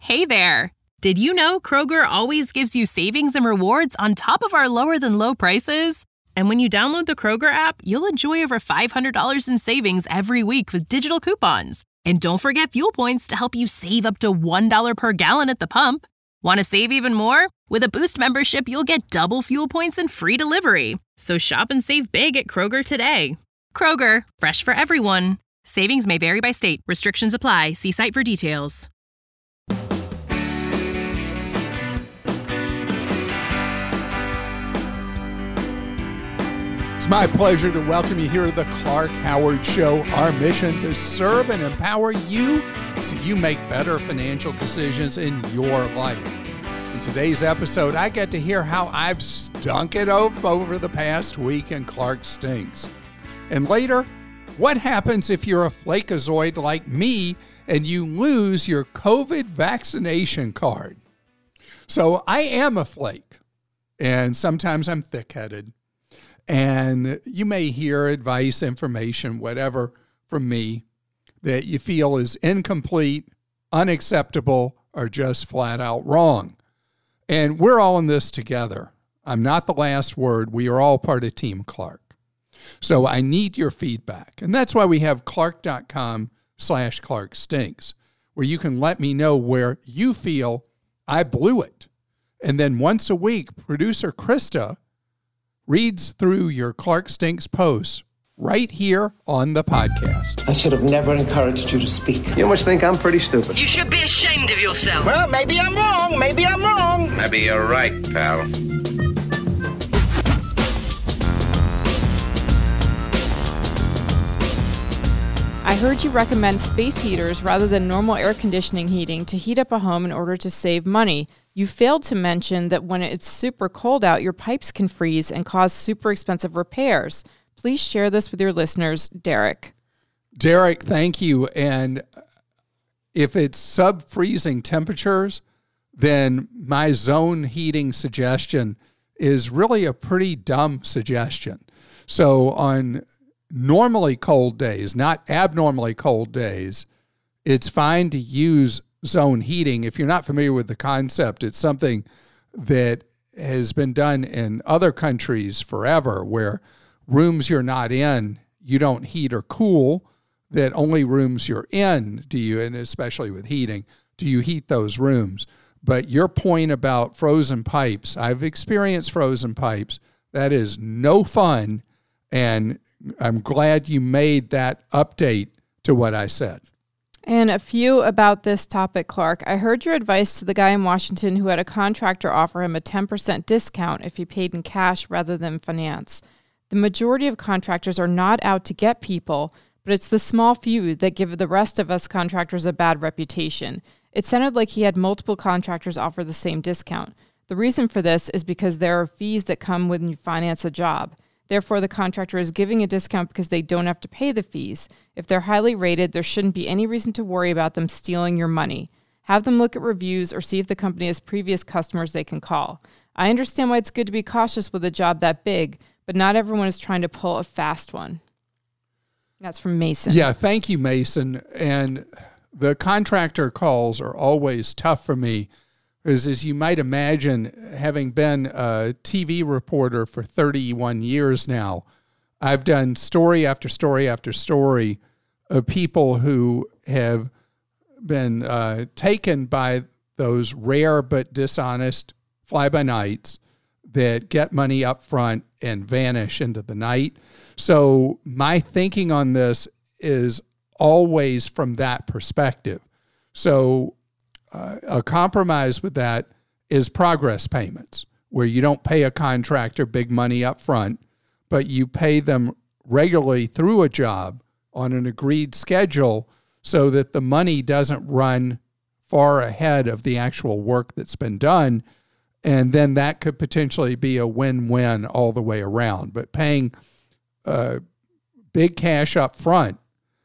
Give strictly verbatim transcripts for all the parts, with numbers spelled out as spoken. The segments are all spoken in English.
Hey there! Did you know Kroger always gives you savings and rewards on top of our lower-than-low prices? And when you download the Kroger app, you'll enjoy over five hundred dollars in savings every week with digital coupons. And don't forget fuel points to help you save up to one dollar per gallon at the pump. Want to save even more? With a Boost membership, you'll get double fuel points and free delivery. So shop and save big at Kroger today. Kroger, fresh for everyone. Savings may vary by state. Restrictions apply. See site for details. It's my pleasure to welcome you here to the Clark Howard Show. Our mission to serve and empower you so you make better financial decisions in your life. In today's episode, I get to hear how I've stunk it over the past week and Clark stinks. And later, what happens if you're a flakeazoid like me and you lose your COVID vaccination card? So I am a flake, and sometimes I'm thick-headed. And you may hear advice, information, whatever from me that you feel is incomplete, unacceptable, or just flat out wrong. And we're all in this together. I'm not the last word. We are all part of Team Clark. So I need your feedback. And that's why we have clark.com slash Clark Stinks, where you can let me know where you feel I blew it. And then once a week, producer Krista reads through your Clark Stinks posts right here on the podcast. I should have never encouraged you to speak. You must think I'm pretty stupid. You should be ashamed of yourself. Well, maybe I'm wrong. Maybe I'm wrong. Maybe you're right, pal. I heard you recommend space heaters rather than normal air conditioning heating to heat up a home in order to save money. You failed to mention that when it's super cold out, your pipes can freeze and cause super expensive repairs. Please share this with your listeners, Derek. Derek, thank you. And if it's sub-freezing temperatures, then my zone heating suggestion is really a pretty dumb suggestion. So on normally cold days, not abnormally cold days, it's fine to use zone heating. If you're not familiar with the concept, it's something that has been done in other countries forever, where rooms you're not in, you don't heat or cool, that only rooms you're in do you, and especially with heating, do you heat those rooms. But your point about frozen pipes, I've experienced frozen pipes. That is no fun, and I'm glad you made that update to what I said. And a few about this topic, Clark. I heard your advice to the guy in Washington who had a contractor offer him a ten percent discount if he paid in cash rather than finance. The majority of contractors are not out to get people, but it's the small few that give the rest of us contractors a bad reputation. It sounded like he had multiple contractors offer the same discount. The reason for this is because there are fees that come when you finance a job. Therefore, the contractor is giving a discount because they don't have to pay the fees. If they're highly rated, there shouldn't be any reason to worry about them stealing your money. Have them look at reviews or see if the company has previous customers they can call. I understand why it's good to be cautious with a job that big, but not everyone is trying to pull a fast one. That's from Mason. Yeah, thank you, Mason. And the contractor calls are always tough for me, because as you might imagine, having been a T V reporter for thirty-one years now, I've done story after story after story of people who have been uh, taken by those rare but dishonest fly-by-nights that get money up front and vanish into the night. So my thinking on this is always from that perspective. So uh, a compromise with that is progress payments, where you don't pay a contractor big money up front, but you pay them regularly through a job on an agreed schedule so that the money doesn't run far ahead of the actual work that's been done. And then that could potentially be a win-win all the way around. But paying uh, big cash up front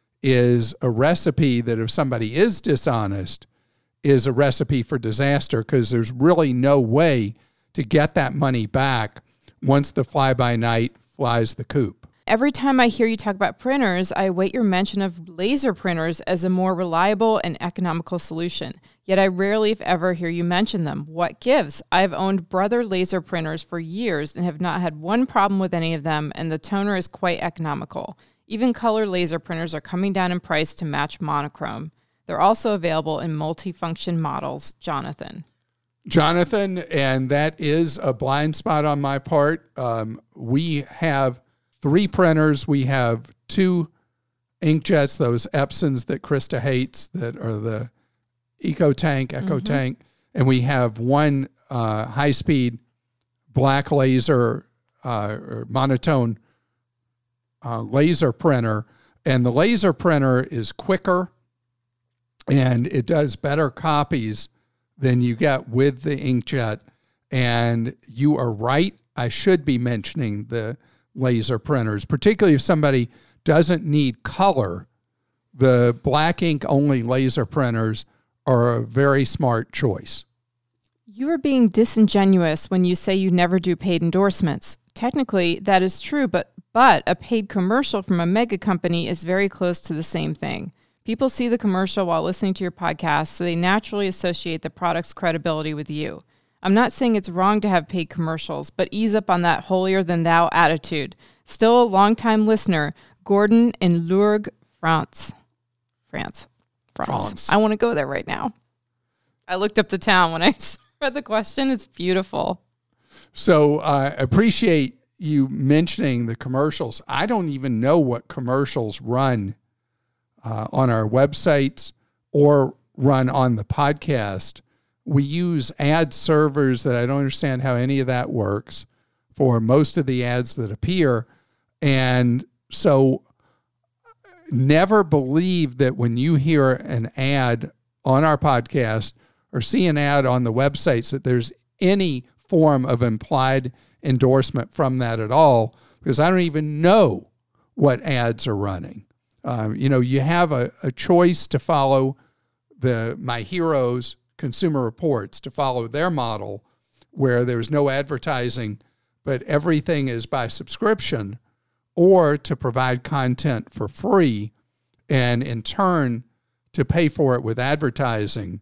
is a recipe that if somebody is dishonest, is a recipe for disaster, because there's really no way to get that money back once the fly-by-night flies the coop. Every time I hear you talk about printers, I await your mention of laser printers as a more reliable and economical solution. Yet I rarely, if ever, hear you mention them. What gives? I've owned Brother laser printers for years and have not had one problem with any of them, and the toner is quite economical. Even color laser printers are coming down in price to match monochrome. They're also available in multifunction models. Jonathan. Jonathan, and that is a blind spot on my part. Um, we have three printers. We have two inkjets, those Epsons that Krista hates, that are the EcoTank, EcoTank, mm-hmm. and we have one uh, high-speed black laser uh, or monotone uh, laser printer, and the laser printer is quicker, and it does better copies than you get with the inkjet. And you are right, I should be mentioning the laser printers, particularly if somebody doesn't need color. The black ink only laser printers are a very smart choice. You are being disingenuous when you say you never do paid endorsements. Technically, that is true, but but a paid commercial from a mega company is very close to the same thing. People see the commercial while listening to your podcast, so they naturally associate the product's credibility with you. I'm not saying it's wrong to have paid commercials, but ease up on that holier-than-thou attitude. Still a longtime listener, Gordon in Lourdes, France. France. France. France. I want to go there right now. I looked up the town when I read the question. It's beautiful. So I uh, appreciate you mentioning the commercials. I don't even know what commercials run uh, on our websites or run on the podcast. We use ad servers that I don't understand how any of that works for most of the ads that appear. And so never believe that when you hear an ad on our podcast or see an ad on the websites that there's any form of implied endorsement from that at all, because I don't even know what ads are running. Um, you know, you have a, a choice to follow the My Heroes Consumer Reports, to follow their model where there's no advertising, but everything is by subscription, or to provide content for free and in turn to pay for it with advertising.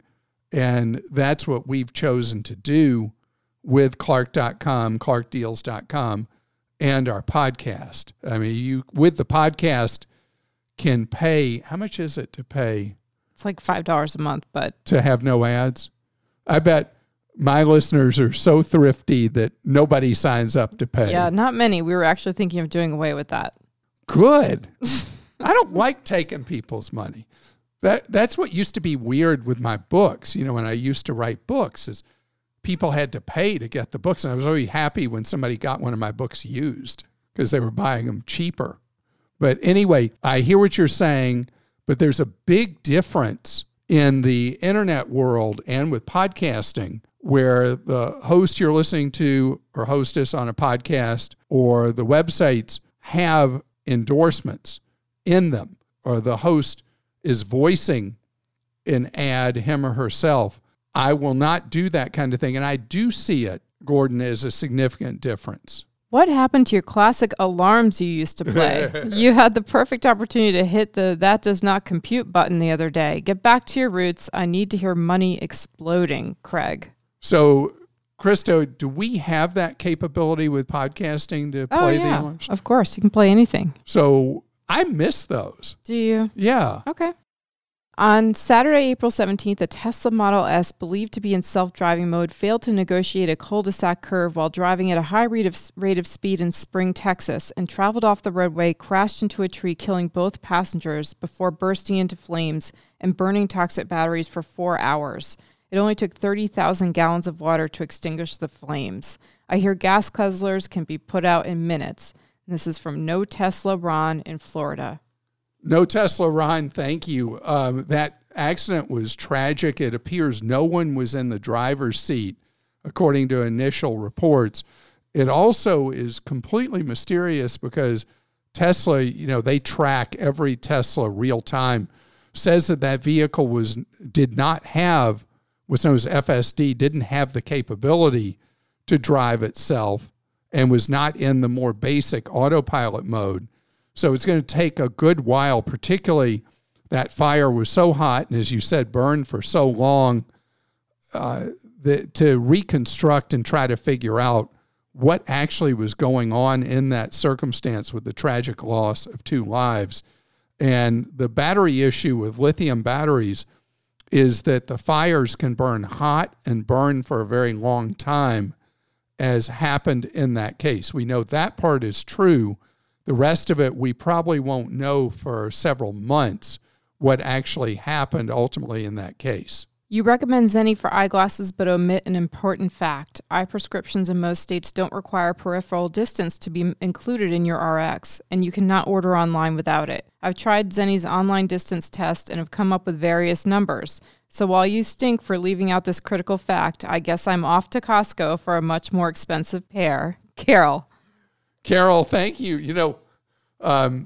And that's what we've chosen to do with Clark dot com, Clark Deals dot com, and our podcast. I mean, you with the podcast can pay, how much is it to pay? It's like five dollars a month, but to have no ads? I bet my listeners are so thrifty that nobody signs up to pay. Yeah, not many. We were actually thinking of doing away with that. Good. I don't like taking people's money. That that's what used to be weird with my books. You know, when I used to write books, is people had to pay to get the books. And I was always happy when somebody got one of my books used because they were buying them cheaper. But anyway, I hear what you're saying, but there's a big difference in the internet world and with podcasting, where the host you're listening to or hostess on a podcast or the websites have endorsements in them, or the host is voicing an ad, him or herself. I will not do that kind of thing. And I do see it, Gordon, as a significant difference. What happened to your classic alarms you used to play? You had the perfect opportunity to hit the "that does not compute" button the other day. Get back to your roots. I need to hear money exploding, Craig. So, Krista, do we have that capability with podcasting to play oh, yeah. the alarms? Of course, you can play anything. So I miss those. Do you? Yeah. Okay. On Saturday, April seventeenth, a Tesla Model S believed to be in self-driving mode failed to negotiate a cul-de-sac curve while driving at a high rate of, rate of speed in Spring, Texas, and traveled off the roadway, crashed into a tree, killing both passengers before bursting into flames and burning toxic batteries for four hours. It only took thirty thousand gallons of water to extinguish the flames. I hear gas guzzlers can be put out in minutes. And this is from No Tesla Ron in Florida. No Tesla Ron, thank you. Um, that accident was tragic. It appears no one was in the driver's seat, according to initial reports. It also is completely mysterious because Tesla, you know, they track every Tesla real time, says that that vehicle was did not have, what's known as F S D, didn't have the capability to drive itself. and was not in the more basic autopilot mode. So it's going to take a good while, particularly that fire was so hot and, as you said, burned for so long, uh, that, to reconstruct and try to figure out what actually was going on in that circumstance with the tragic loss of two lives. And the battery issue with lithium batteries is that the fires can burn hot and burn for a very long time, as happened in that case. We know that part is true. The rest of it, we probably won't know for several months what actually happened ultimately in that case. You recommend Zenni for eyeglasses, but omit an important fact. Eye prescriptions in most states don't require peripheral distance to be included in your R X, and you cannot order online without it. I've tried Zenni's online distance test and have come up with various numbers. So while you stink for leaving out this critical fact, I guess I'm off to Costco for a much more expensive pair. Carol. Carol, thank you. You know, um,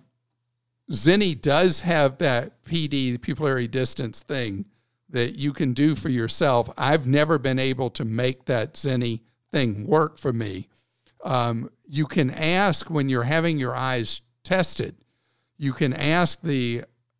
Zenni does have that P D, the pupillary distance thing, that you can do for yourself. I've never been able to make that Zenni thing work for me. Um, you can ask when you're having your eyes tested, you can ask the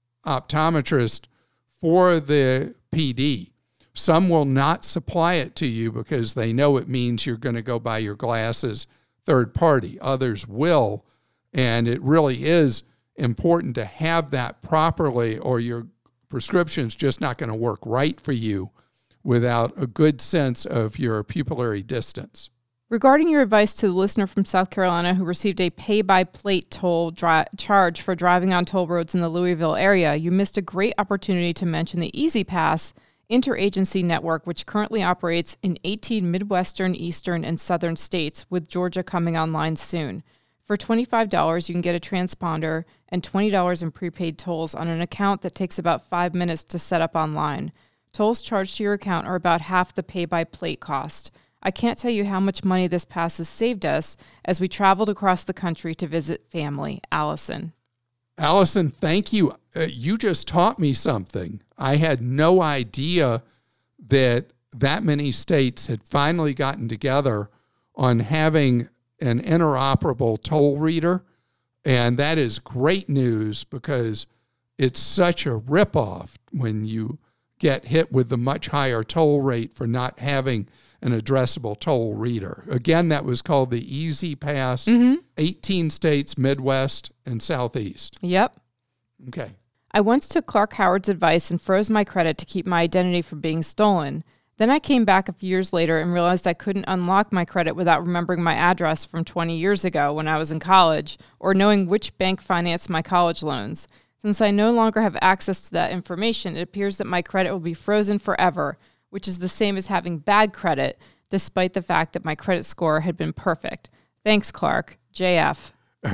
optometrist for the P D. Some will not supply it to you because they know it means you're going to go buy your glasses third party. Others will, and it really is important to have that properly, or your prescription's just not going to work right for you without a good sense of your pupillary distance. Regarding your advice to the listener from South Carolina who received a pay-by-plate toll dri- charge for driving on toll roads in the Louisville area, you missed a great opportunity to mention the Easy Pass interagency network, which currently operates in eighteen Midwestern, Eastern, and Southern states, with Georgia coming online soon. For twenty-five dollars, you can get a transponder and twenty dollars in prepaid tolls on an account that takes about five minutes to set up online. Tolls charged to your account are about half the pay-by-plate cost. I can't tell you how much money this pass has saved us as we traveled across the country to visit family. Allison. Allison, thank you. Uh, you just taught me something. I had no idea that that many states had finally gotten together on having an interoperable toll reader, and that is great news because it's such a ripoff when you get hit with the much higher toll rate for not having an addressable toll reader. Again, that was called the Easy Pass, mm-hmm. eighteen states, Midwest, and Southeast. Yep. Okay. I once took Clark Howard's advice and froze my credit to keep my identity from being stolen. Then I came back a few years later and realized I couldn't unlock my credit without remembering my address from twenty years ago when I was in college, or knowing which bank financed my college loans. Since I no longer have access to that information, it appears that my credit will be frozen forever, which is the same as having bad credit, despite the fact that my credit score had been perfect. Thanks, Clark. J F.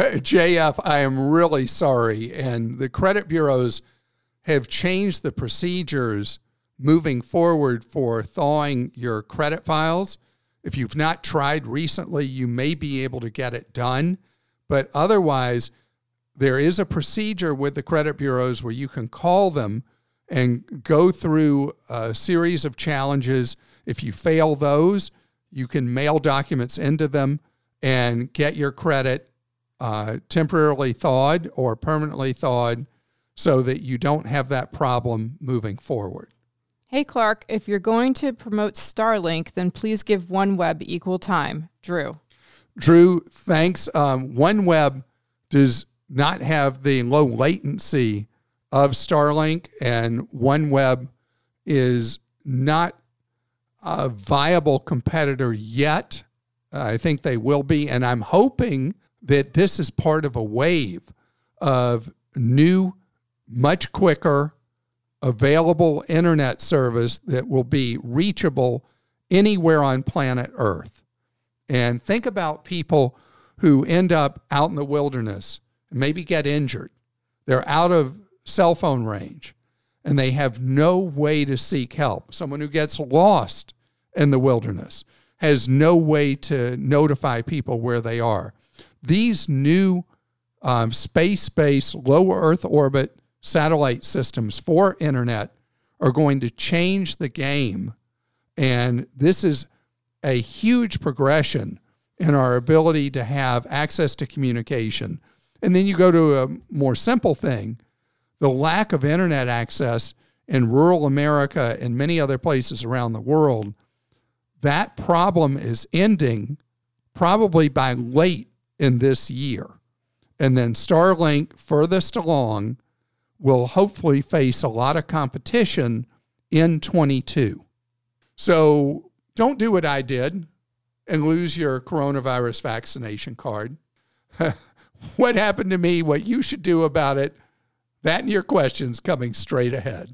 J F, I am really sorry. And the credit bureaus have changed the procedures moving forward for thawing your credit files. If you've not tried recently, you may be able to get it done. But otherwise, there is a procedure with the credit bureaus where you can call them and go through a series of challenges. If you fail those, you can mail documents into them and get your credit uh, temporarily thawed or permanently thawed so that you don't have that problem moving forward. Hey, Clark, if you're going to promote Starlink, then please give OneWeb equal time. Drew. Drew, thanks. Um, OneWeb does not have the low latency of Starlink, and OneWeb is not a viable competitor yet. I think they will be, and I'm hoping that this is part of a wave of new, much quicker, available internet service that will be reachable anywhere on planet Earth. And think about people who end up out in the wilderness and maybe get injured. They're out of cell phone range and they have no way to seek help. Someone who gets lost in the wilderness has no way to notify people where they are. These new um, space-based, low Earth orbit satellite systems for internet are going to change the game. And this is a huge progression in our ability to have access to communication. And then you go to a more simple thing, the lack of internet access in rural America and many other places around the world. That problem is ending probably by late in this year. And then Starlink, furthest along, will hopefully face a lot of competition in twenty-two. So don't do what I did and lose your coronavirus vaccination card. What happened to me, what you should do about it, that and your questions coming straight ahead.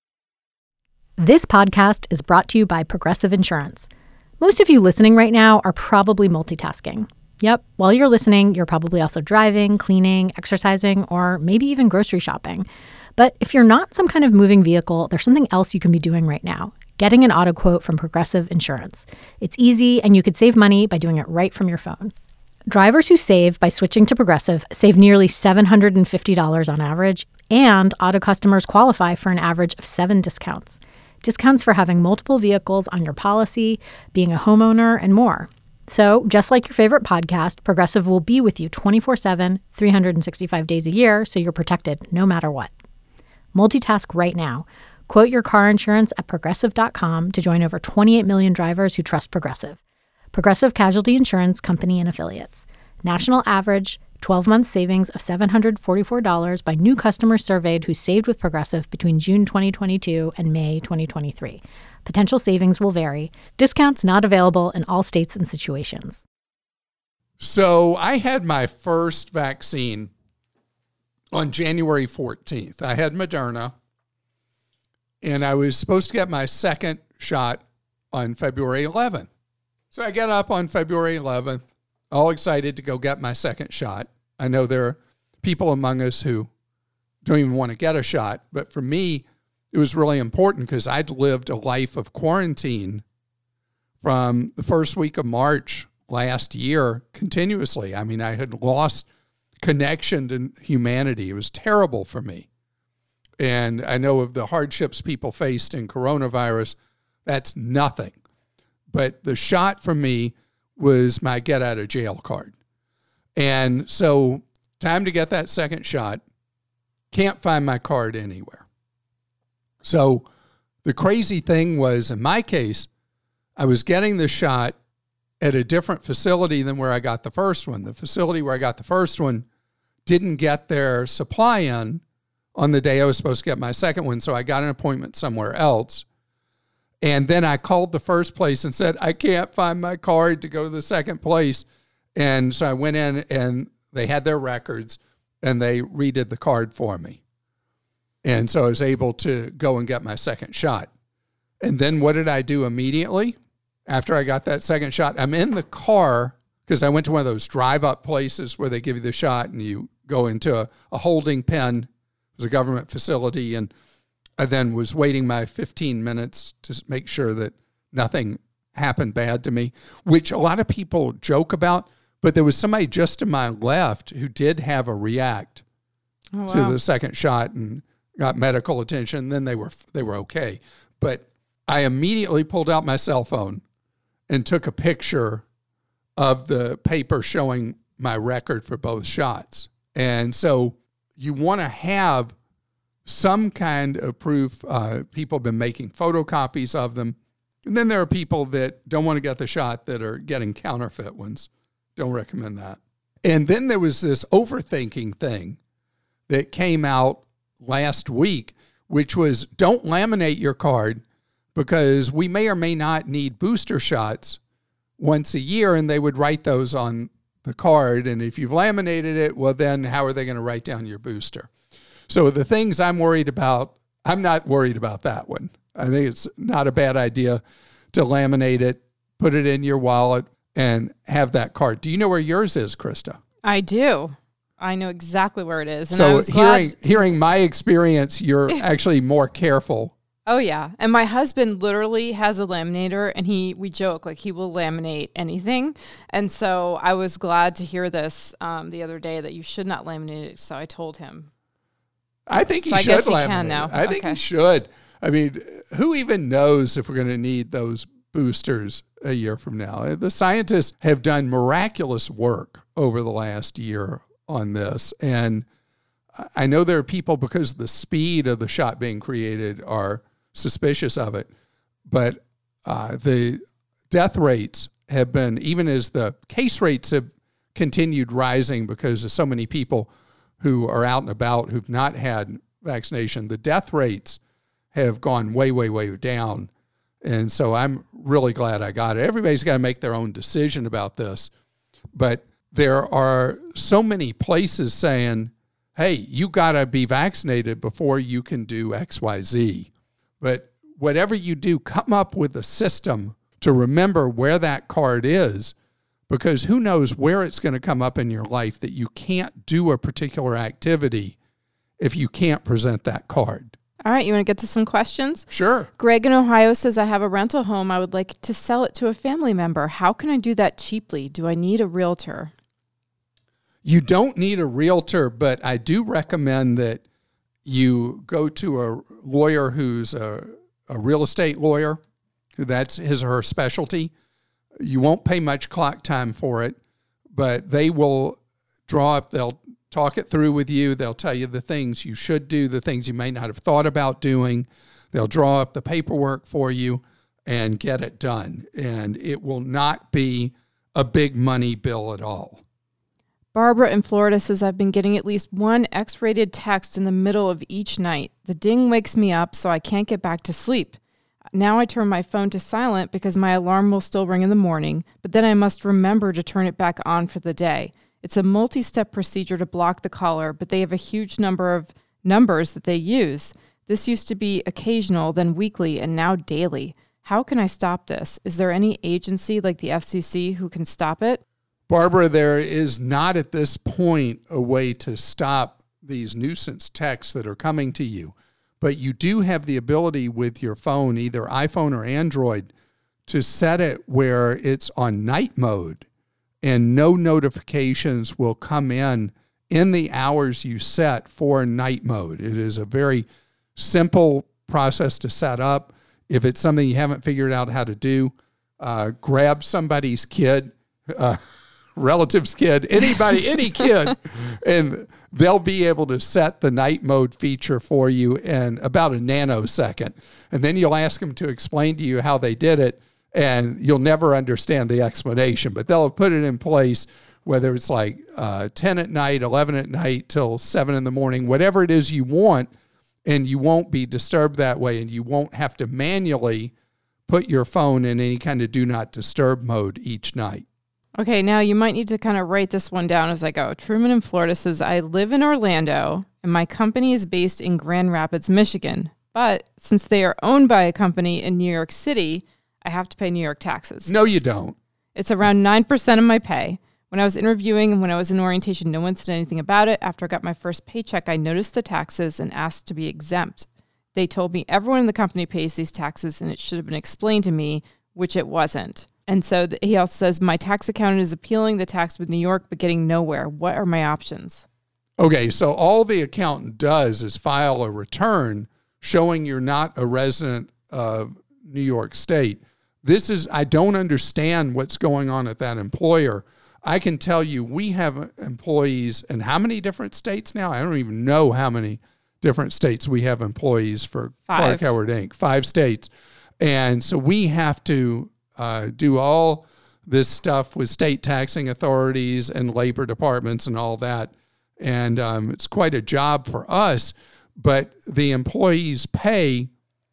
This podcast is brought to you by Progressive Insurance. Most of you listening right now are probably multitasking. Yep, while you're listening, you're probably also driving, cleaning, exercising, or maybe even grocery shopping. But if you're not some kind of moving vehicle, there's something else you can be doing right now. Getting an auto quote from Progressive Insurance. It's easy, and you could save money by doing it right from your phone. Drivers who save by switching to Progressive save nearly seven hundred fifty dollars on average, and auto customers qualify for an average of seven discounts. Discounts for having multiple vehicles on your policy, being a homeowner, and more. So, just like your favorite podcast, Progressive will be with you twenty-four seven, three hundred sixty-five days a year, so you're protected no matter what. Multitask right now. Quote your car insurance at Progressive dot com to join over twenty-eight million drivers who trust Progressive. Progressive Casualty Insurance Company and Affiliates. National average twelve-month savings of seven hundred forty-four dollars by new customers surveyed who saved with Progressive between June twenty twenty-two and May twenty twenty-three. Potential savings will vary. Discounts not available in all states and situations. So I had my first vaccine on January fourteenth. I had Moderna, and I was supposed to get my second shot on February eleventh. So I got up on February eleventh, all excited to go get my second shot. I know there are people among us who don't even want to get a shot, but for me, it was really important because I'd lived a life of quarantine from the first week of March last year continuously. I mean, I had lost connection to humanity. It was terrible for me. And I know of the hardships people faced in coronavirus, that's nothing. But the shot for me was my get out of jail card. And so time to get that second shot. Can't find my card anywhere. So the crazy thing was, in my case, I was getting the shot at a different facility than where I got the first one. The facility where I got the first one didn't get their supply in on the day I was supposed to get my second one, so I got an appointment somewhere else. And then I called the first place and said, I can't find my card to go to the second place. And so I went in, and they had their records, and they redid the card for me. And so I was able to go and get my second shot. And then what did I do immediately after I got that second shot? I'm in the car because I went to one of those drive-up places where they give you the shot and you go into a, a holding pen. It was a government facility, and I then was waiting my fifteen minutes to make sure that nothing happened bad to me, which a lot of people joke about, but there was somebody just to my left who did have a react oh, wow. to the second shot and got medical attention. Then they were they were okay. But I immediately pulled out my cell phone and took a picture of the paper showing my record for both shots. And so you want to have some kind of proof. Uh, people have been making photocopies of them. And then there are people that don't want to get the shot that are getting counterfeit ones. Don't recommend that. And then there was this overthinking thing that came out last week, which was don't laminate your card because we may or may not need booster shots once a year, and they would write those on the card. And if you've laminated it, well, then how are they going to write down your booster? So the things I'm worried about, I'm not worried about that one. I think it's not a bad idea to laminate it, put it in your wallet, and have that card. Do you know where yours is, Krista? I do. I know exactly where it is. And so I was hearing glad- hearing my experience, you're actually more careful. Oh yeah, and my husband literally has a laminator, and he we joke like he will laminate anything. And so I was glad to hear this um, the other day that you should not laminate it. So I told him. I think he so I should guess he laminate can now. it. I think okay. he should. I mean, who even knows if we're going to need those boosters a year from now. The scientists have done miraculous work over the last year on this. And I know there are people, because of the speed of the shot being created, are suspicious of it. But uh, the death rates have been, even as the case rates have continued rising because of so many people who are out and about who've not had vaccination, the death rates have gone way, way, way down. And so I'm really glad I got it. Everybody's got to make their own decision about this. But there are so many places saying, hey, you got to be vaccinated before you can do X Y Z. But whatever you do, come up with a system to remember where that card is, because who knows where it's going to come up in your life that you can't do a particular activity if you can't present that card. All right, you want to get to some questions? Sure. Greg in Ohio says, I have a rental home. I would like to sell it to a family member. How can I do that cheaply? Do I need a realtor? You don't need a realtor, but I do recommend that you go to a lawyer who's a, a real estate lawyer, who that's his or her specialty. You won't pay much clock time for it, but they will draw up, they'll talk it through with you. They'll tell you the things you should do, the things you may not have thought about doing. They'll draw up the paperwork for you and get it done. And it will not be a big money bill at all. Barbara in Florida says, I've been getting at least one X-rated text in the middle of each night. The ding wakes me up, so I can't get back to sleep. Now I turn my phone to silent because my alarm will still ring in the morning, but then I must remember to turn it back on for the day. It's a multi-step procedure to block the caller, but they have a huge number of numbers that they use. This used to be occasional, then weekly, and now daily. How can I stop this? Is there any agency like the F C C who can stop it? Barbara, there is not at this point a way to stop these nuisance texts that are coming to you. But you do have the ability with your phone, either iPhone or Android, to set it where it's on night mode and no notifications will come in in the hours you set for night mode. It is a very simple process to set up. If it's something you haven't figured out how to do, uh, grab somebody's kid, uh, relative's kid, anybody, any kid, and they'll be able to set the night mode feature for you in about a nanosecond. And then you'll ask them to explain to you how they did it, and you'll never understand the explanation. But they'll put it in place, whether it's like uh, ten at night, eleven at night, till seven in the morning, whatever it is you want, and you won't be disturbed that way, and you won't have to manually put your phone in any kind of do not disturb mode each night. Okay, now you might need to kind of write this one down as I go. Truman in Florida says, I live in Orlando, and my company is based in Grand Rapids, Michigan. But since they are owned by a company in New York City, I have to pay New York taxes. No, you don't. It's around nine percent of my pay. When I was interviewing and when I was in orientation, no one said anything about it. After I got my first paycheck, I noticed the taxes and asked to be exempt. They told me everyone in the company pays these taxes, and it should have been explained to me, which it wasn't. And so th- he also says, my tax accountant is appealing the tax with New York, but getting nowhere. What are my options? Okay, so all the accountant does is file a return showing you're not a resident of New York State. This is, I don't understand what's going on at that employer. I can tell you we have employees in how many different states now? I don't even know how many different states we have employees for Five. Clark Howard Incorporated. Five states. And so we have to uh, do all this stuff with state taxing authorities and labor departments and all that. And um, it's quite a job for us, but the employees pay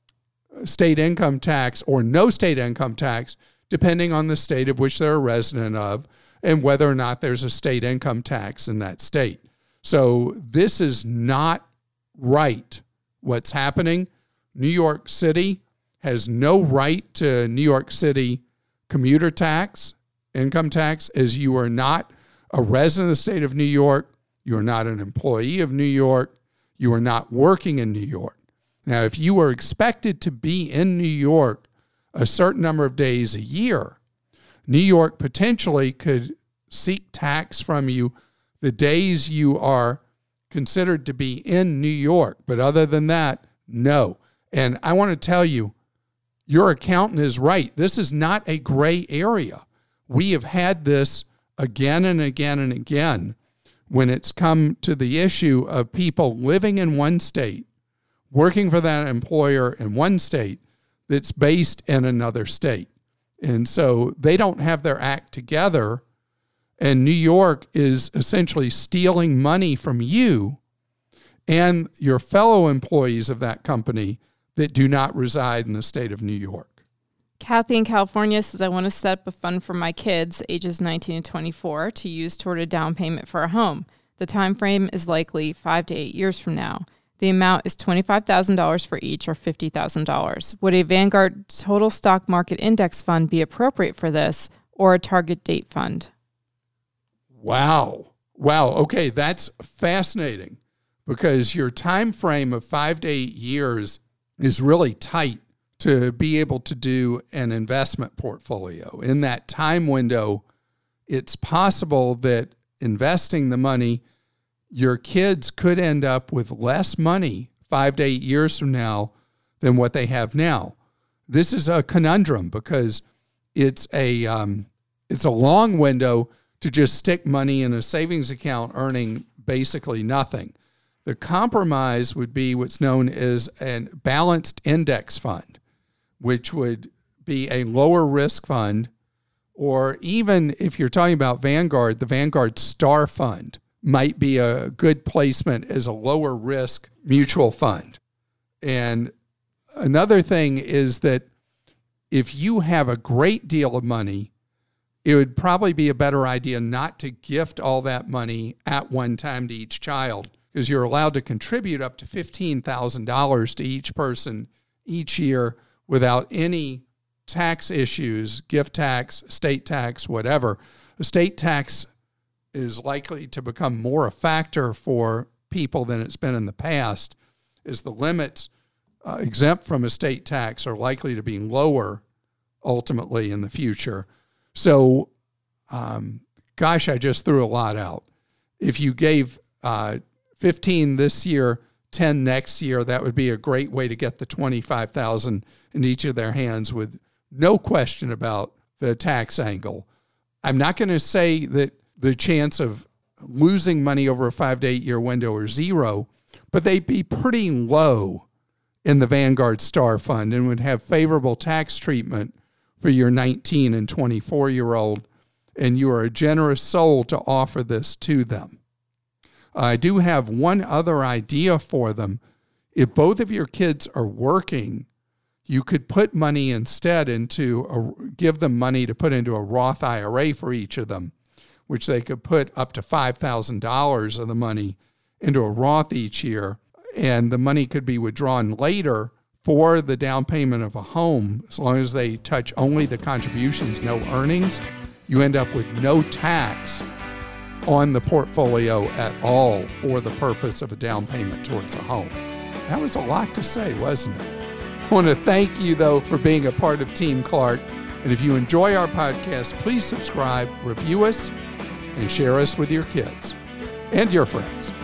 state income tax or no state income tax, depending on the state of which they're a resident of and whether or not there's a state income tax in that state. So this is not right, what's happening. New York City has no right to New York City commuter tax, income tax, as you are not a resident of the state of New York. You are not an employee of New York. You are not working in New York. Now, if you were expected to be in New York a certain number of days a year, New York potentially could seek tax from you the days you are considered to be in New York. But other than that, no. And I want to tell you, your accountant is right. This is not a gray area. We have had this again and again and again when it's come to the issue of people living in one state, working for that employer in one state that's based in another state. And so they don't have their act together, and New York is essentially stealing money from you and your fellow employees of that company that do not reside in the state of New York. Kathy in California says, I want to set up a fund for my kids, ages nineteen to twenty-four, to use toward a down payment for a home. The time frame is likely five to eight years from now. The amount is twenty-five thousand dollars for each, or fifty thousand dollars. Would a Vanguard Total Stock Market Index fund be appropriate for this, or a target date fund? Wow. Wow. Okay, that's fascinating, because your time frame of five to eight years is really tight to be able to do an investment portfolio. In that time window, it's possible that investing the money, your kids could end up with less money five to eight years from now than what they have now. This is a conundrum, because it's a um, it's a long window to just stick money in a savings account earning basically nothing. The compromise would be what's known as a balanced index fund, which would be a lower risk fund, or even if you're talking about Vanguard, the Vanguard Star Fund might be a good placement as a lower risk mutual fund. And another thing is that if you have a great deal of money, it would probably be a better idea not to gift all that money at one time to each child, because you're allowed to contribute up to fifteen thousand dollars to each person each year without any tax issues, gift tax, estate tax, whatever. Estate tax is likely to become more a factor for people than it's been in the past, as the limits uh, exempt from estate tax are likely to be lower ultimately in the future. So, um, gosh, I just threw a lot out. If you gave uh, fifteen this year, ten next year, that would be a great way to get the twenty-five thousand dollars in each of their hands with no question about the tax angle. I'm not going to say that the chance of losing money over a five to eight year window are zero, but they'd be pretty low in the Vanguard Star Fund and would have favorable tax treatment for your nineteen and twenty-four year old, and you are a generous soul to offer this to them. I do have one other idea for them. If both of your kids are working, you could put money instead into, a, give them money to put into a Roth I R A for each of them, which they could put up to five thousand dollars of the money into a Roth each year, and the money could be withdrawn later for the down payment of a home. As long as they touch only the contributions, no earnings, you end up with no tax on the portfolio at all for the purpose of a down payment towards a home. That was a lot to say, wasn't it? I want to thank you, though, for being a part of Team Clark. And if you enjoy our podcast, please subscribe, review us, and share us with your kids and your friends.